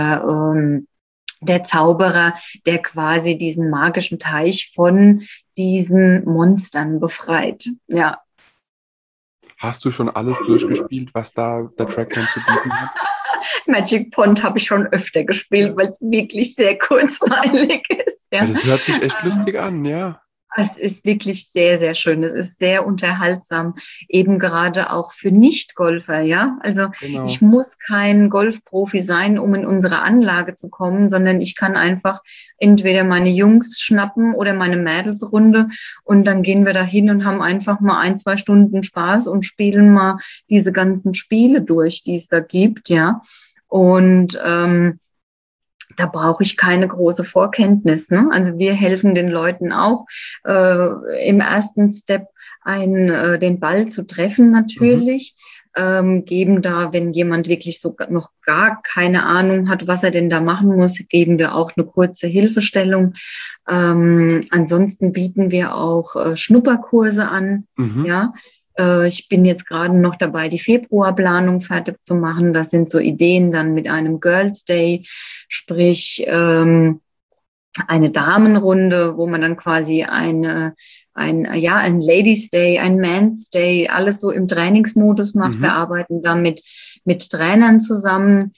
der Zauberer, der quasi diesen magischen Teich von diesen Monstern befreit. Ja. Hast du schon alles durchgespielt, was da der Trackman zu bieten hat? Magic Pond habe ich schon öfter gespielt, weil es wirklich sehr kurzweilig ist. Ja. Ja, das hört sich echt lustig an, ja. Es ist wirklich sehr, sehr schön. Es ist sehr unterhaltsam, eben gerade auch für Nicht-Golfer, ja. Also ich muss kein Golfprofi sein, um in unsere Anlage zu kommen, sondern ich kann einfach entweder meine Jungs schnappen oder meine Mädelsrunde und dann gehen wir da hin und haben einfach mal 1, 2 Stunden Spaß und spielen mal diese ganzen Spiele durch, die es da gibt, ja. Und da brauche ich keine große Vorkenntnis. Ne? Also wir helfen den Leuten auch im ersten Step den Ball zu treffen natürlich. Geben da, wenn jemand wirklich so noch gar keine Ahnung hat, was er denn da machen muss, geben wir auch eine kurze Hilfestellung. Ansonsten bieten wir auch Schnupperkurse an. Ja. Ich bin jetzt gerade noch dabei, die Februarplanung fertig zu machen. Das sind so Ideen dann mit einem Girls Day, sprich eine Damenrunde, wo man dann quasi ein Ladies Day, ein Men's Day, alles so im Trainingsmodus macht. Wir arbeiten da mit Trainern zusammen.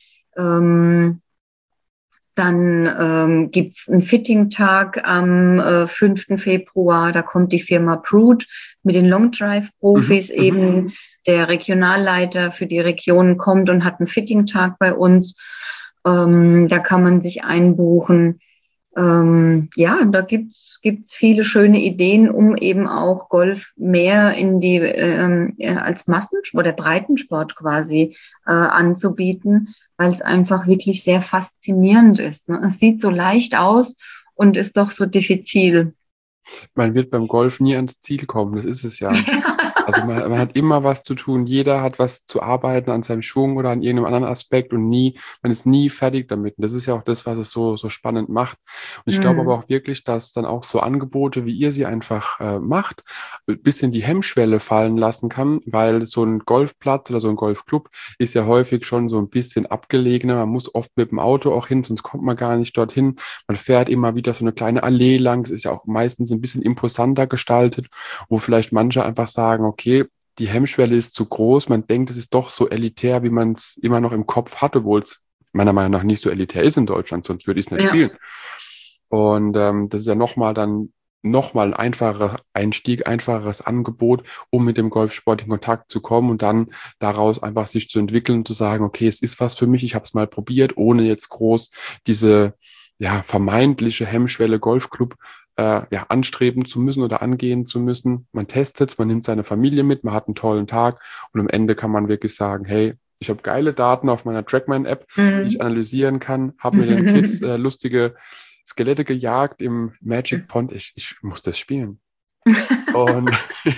Dann gibt's einen Fitting-Tag am 5. Februar. Da kommt die Firma Prude mit den Long Drive-Profis eben. Der Regionalleiter für die Region kommt und hat einen Fitting-Tag bei uns. Da kann man sich einbuchen. Da gibt's viele schöne Ideen, um eben auch Golf mehr in die als Massensport oder Breitensport quasi anzubieten, weil es einfach wirklich sehr faszinierend ist. Ne? Es sieht so leicht aus und ist doch so diffizil. Man wird beim Golf nie ans Ziel kommen, das ist es ja. Also man hat immer was zu tun, jeder hat was zu arbeiten an seinem Schwung oder an irgendeinem anderen Aspekt und man ist nie fertig damit. Und das ist ja auch das, was es so spannend macht. Und ich glaube aber auch wirklich, dass dann auch so Angebote, wie ihr sie einfach macht, ein bisschen die Hemmschwelle fallen lassen kann, weil so ein Golfplatz oder so ein Golfclub ist ja häufig schon so ein bisschen abgelegener. Man muss oft mit dem Auto auch hin, sonst kommt man gar nicht dorthin. Man fährt immer wieder so eine kleine Allee lang. Das ist ja auch meistens ein bisschen imposanter gestaltet, wo vielleicht manche einfach sagen, okay, die Hemmschwelle ist zu groß, man denkt, es ist doch so elitär, wie man es immer noch im Kopf hatte, obwohl es meiner Meinung nach nicht so elitär ist in Deutschland, sonst würde ich es nicht spielen. Und das ist ja nochmal ein einfacher Einstieg, einfacheres Angebot, um mit dem Golfsport in Kontakt zu kommen und dann daraus einfach sich zu entwickeln und zu sagen, okay, es ist was für mich, ich habe es mal probiert, ohne jetzt groß diese vermeintliche Hemmschwelle Golfclub anstreben zu müssen oder angehen zu müssen. Man testet es, man nimmt seine Familie mit, man hat einen tollen Tag und am Ende kann man wirklich sagen, hey, ich habe geile Daten auf meiner Trackman-App, die ich analysieren kann, habe mit den Kids lustige Skelette gejagt im Magic Pond. Ich muss das spielen. Und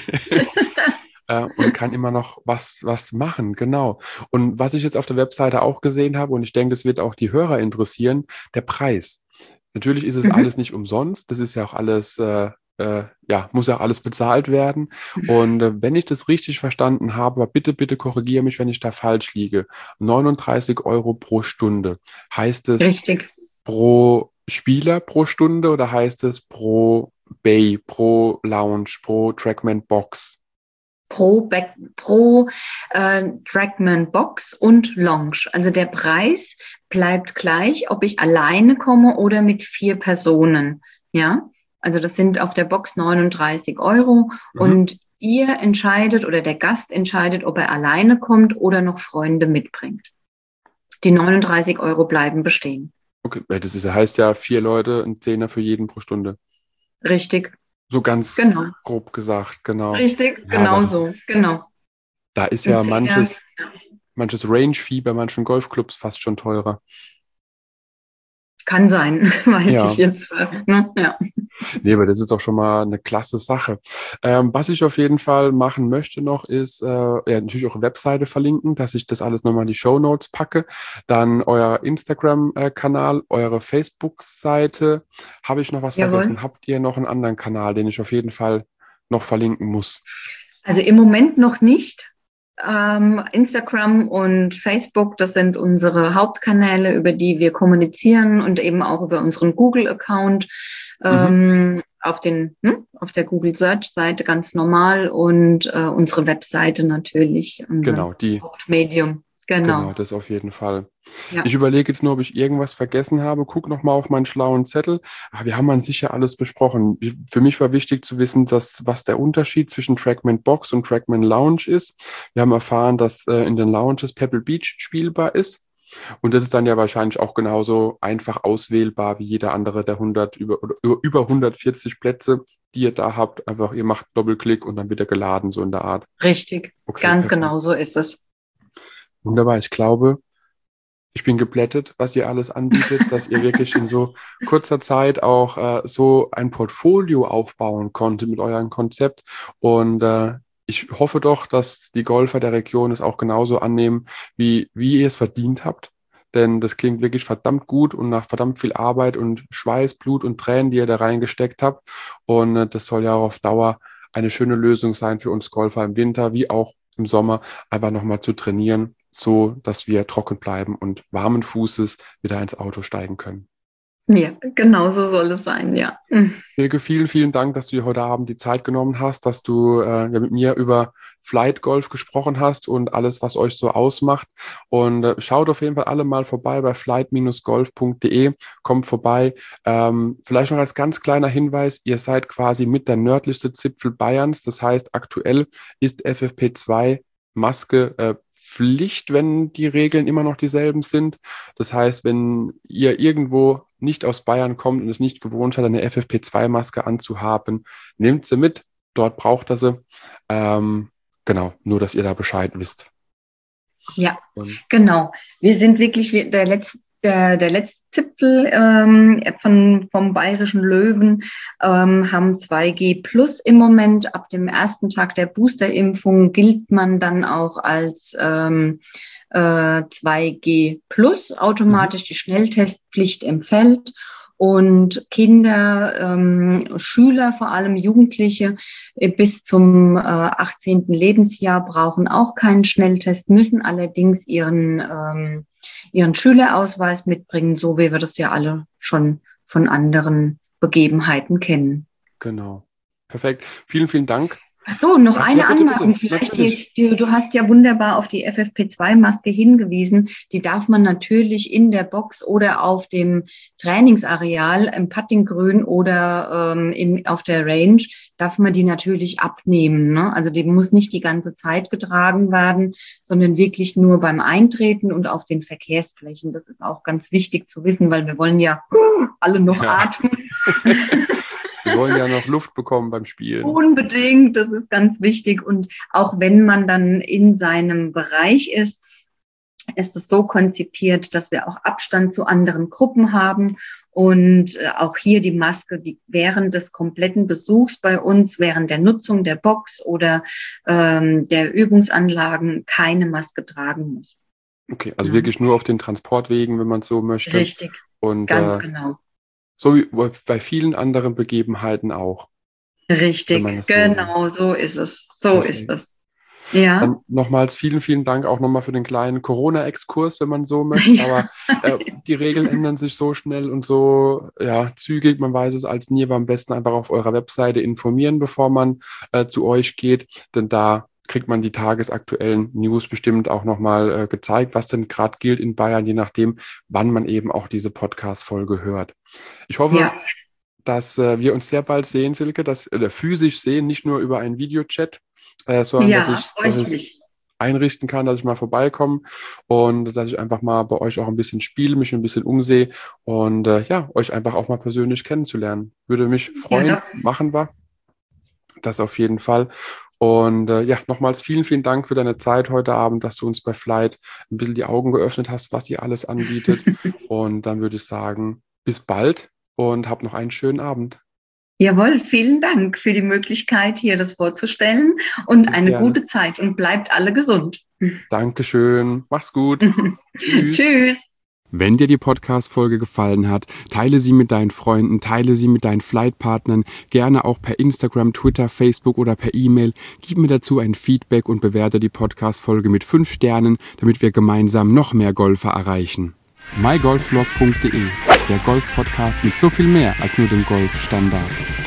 und kann immer noch was machen, genau. Und was ich jetzt auf der Webseite auch gesehen habe, und ich denke, das wird auch die Hörer interessieren, der Preis. Natürlich ist es alles nicht umsonst, das ist ja auch alles, muss ja auch alles bezahlt werden. Und wenn ich das richtig verstanden habe, aber bitte korrigiere mich, wenn ich da falsch liege, 39 Euro pro Stunde. Heißt es Richtig. Pro Spieler pro Stunde oder heißt es pro Bay, pro Lounge, pro Trackman Box? Pro Trackman Box und Lounge. Also der Preis bleibt gleich, ob ich alleine komme oder mit 4 Personen. Ja, also das sind auf der Box 39 Euro und ihr entscheidet oder der Gast entscheidet, ob er alleine kommt oder noch Freunde mitbringt. Die 39 Euro bleiben bestehen. Okay, das ist, heißt ja 4 Leute, ein Zehner für jeden pro Stunde. Richtig, So ganz genau. grob gesagt, genau. Richtig, Ja, aber genau das, so, genau. da ist Ein ja Zehner. manches Range-Fee bei manchen Golfclubs fast schon teurer. Kann sein, weiß ich Ja. jetzt. Ne? Ja. Nee, aber das ist doch schon mal eine klasse Sache. Was ich auf jeden Fall machen möchte noch, ist ja, natürlich eure Webseite verlinken, dass ich das alles nochmal in die Shownotes packe. Dann euer Instagram-Kanal, eure Facebook-Seite. Habe ich noch was Jawohl. vergessen? Habt ihr noch einen anderen Kanal, den ich auf jeden Fall noch verlinken muss? Also im Moment noch nicht. Instagram und Facebook, das sind unsere Hauptkanäle, über die wir kommunizieren und eben auch über unseren Google-Account Mhm. auf der Google Search-Seite ganz normal und unsere Webseite natürlich, unser Genau, die. Hauptmedium. Genau, Genau. das auf jeden Fall. Ja. Ich überlege jetzt nur, ob ich irgendwas vergessen habe. Guck noch mal auf meinen schlauen Zettel. Aber wir haben an sich ja alles besprochen. Für mich war wichtig zu wissen, was der Unterschied zwischen Trackman Box und Trackman Lounge ist. Wir haben erfahren, dass in den Lounges Pebble Beach spielbar ist. Und das ist dann ja wahrscheinlich auch genauso einfach auswählbar wie jeder andere der 100, über 140 Plätze, die ihr da habt. Einfach, ihr macht Doppelklick und dann wird er geladen, so in der Art. Richtig. Okay, Ganz perfekt. genau so ist es. Wunderbar. Ich glaube, ich bin geplättet, was ihr alles anbietet, dass ihr wirklich in so kurzer Zeit auch so ein Portfolio aufbauen konntet mit eurem Konzept. Und ich hoffe doch, dass die Golfer der Region es auch genauso annehmen, wie ihr es verdient habt. Denn das klingt wirklich verdammt gut und nach verdammt viel Arbeit und Schweiß, Blut und Tränen, die ihr da reingesteckt habt. Und das soll ja auch auf Dauer eine schöne Lösung sein für uns Golfer im Winter wie auch im Sommer, einfach nochmal zu trainieren, so dass wir trocken bleiben und warmen Fußes wieder ins Auto steigen können. Ja, genau so soll es sein, ja. Silke, vielen, vielen Dank, dass du dir heute Abend die Zeit genommen hast, dass du ja, mit mir über Flight Golf gesprochen hast und alles, was euch so ausmacht. Und schaut auf jeden Fall alle mal vorbei bei flight-golf.de. Kommt vorbei. Vielleicht noch als ganz kleiner Hinweis, ihr seid quasi mit der nördlichste Zipfel Bayerns. Das heißt, aktuell ist FFP2 Maske Pflicht, wenn die Regeln immer noch dieselben sind. Das heißt, wenn ihr irgendwo nicht aus Bayern kommt und es nicht gewohnt hat, eine FFP2-Maske anzuhaben, nehmt sie mit. Dort braucht er sie. Genau, nur dass ihr da Bescheid wisst. Ja, Und genau. Wir sind wirklich der letzte Zipfel vom Bayerischen Löwen, haben 2G plus im Moment. Ab dem ersten Tag der Boosterimpfung gilt man dann auch als 2G plus, mhm. automatisch die Schnelltestpflicht entfällt. Und Kinder, Schüler, vor allem Jugendliche bis zum 18. Lebensjahr brauchen auch keinen Schnelltest, müssen allerdings ihren Schülerausweis mitbringen, so wie wir das ja alle schon von anderen Begebenheiten kennen. Genau. Perfekt. Vielen, vielen Dank. Ach so, noch Ja, ja, eine bitte, Anmerkung bitte. vielleicht. Natürlich. Du hast ja wunderbar auf die FFP2-Maske hingewiesen. Die darf man natürlich in der Box oder auf dem Trainingsareal im Puttinggrün oder auf der Range, darf man die natürlich abnehmen. Ne? Also die muss nicht die ganze Zeit getragen werden, sondern wirklich nur beim Eintreten und auf den Verkehrsflächen. Das ist auch ganz wichtig zu wissen, weil wir wollen ja alle noch Ja. atmen. Wir wollen ja noch Luft bekommen beim Spielen. Unbedingt, das ist ganz wichtig. Und auch wenn man dann in seinem Bereich ist, ist es so konzipiert, dass wir auch Abstand zu anderen Gruppen haben und auch hier die Maske, die während des kompletten Besuchs bei uns, während der Nutzung der Box oder der Übungsanlagen keine Maske tragen muss. Okay, also Ja, wirklich nur auf den Transportwegen, wenn man es so möchte. richtig, Und ganz genau. so wie bei vielen anderen Begebenheiten auch, wenn man Richtig, es so will. genau, so ist es. So ist Perfekt. es. Ja. Dann nochmals vielen, vielen Dank auch nochmal für den kleinen Corona-Exkurs, wenn man so möchte. Aber die Regeln ändern sich so schnell und so ja, zügig. Man weiß es als nie, aber am besten einfach auf eurer Webseite informieren, bevor man zu euch geht. Denn da kriegt man die tagesaktuellen News bestimmt auch nochmal gezeigt, was denn gerade gilt in Bayern, je nachdem, wann man eben auch diese Podcast-Folge hört. Ich hoffe, Ja, dass wir uns sehr bald sehen, Silke, dass physisch sehen, nicht nur über einen Videochat. sondern dass Ja, freue ich ich mich. einrichten kann, dass ich mal vorbeikomme und dass ich einfach mal bei euch auch ein bisschen spiele, mich ein bisschen umsehe und ja, euch einfach auch mal persönlich kennenzulernen. Würde mich Ja, freuen, machen wir das auf jeden Fall. Und ja, nochmals vielen, vielen Dank für deine Zeit heute Abend, dass du uns bei Flight ein bisschen die Augen geöffnet hast, was ihr alles anbietet. Und dann würde ich sagen, bis bald und hab noch einen schönen Abend. Jawohl, vielen Dank für die Möglichkeit, hier das vorzustellen und eine Gerne. gute Zeit und bleibt alle gesund. Dankeschön. Mach's gut. Tschüss. Tschüss. Wenn dir die Podcast-Folge gefallen hat, teile sie mit deinen Freunden, teile sie mit deinen Flightpartnern, gerne auch per Instagram, Twitter, Facebook oder per E-Mail. Gib mir dazu ein Feedback und bewerte die Podcast-Folge mit 5 Sternen, damit wir gemeinsam noch mehr Golfer erreichen. mygolfblog.de, der Golf-Podcast mit so viel mehr als nur dem Golfstandard.